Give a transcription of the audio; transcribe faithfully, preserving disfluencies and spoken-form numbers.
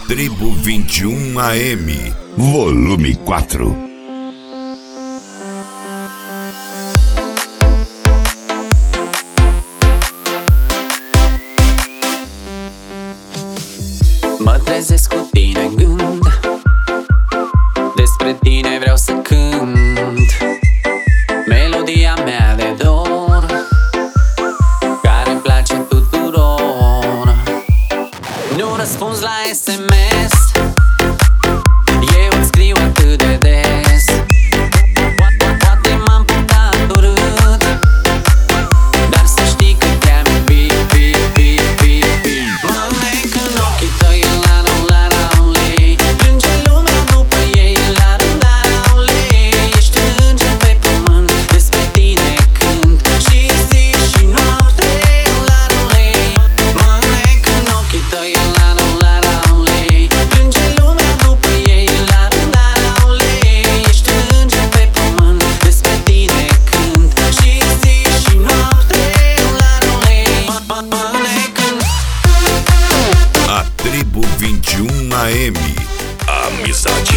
Tribo vinte e um A M, volume quatro. Mă trezesc cu tine în gând, despre tine vreau să cânt melodia mea de dor, care-mi place tuturor. Nu răspunzi la S M S, eu îți scriu atât de des. Poate m-am purtat urât, dar să știi că te-am iubit, iubit, iubit, iubit. Mă înec în ochii tăi, la la la la lei. Plânge lumea după ei, la la la lei. Ești înger pe pământ, despre tine cânt și zi și noapte, la la lei. Mă înec în ochii tăi, la la la la lei. Plânge lumea după ei, la la la lei. Ești înger pe pământ, despre tine cânt și zi și noapte, la la lei. Mă înec în a Tribo vinte e um A M, Amizade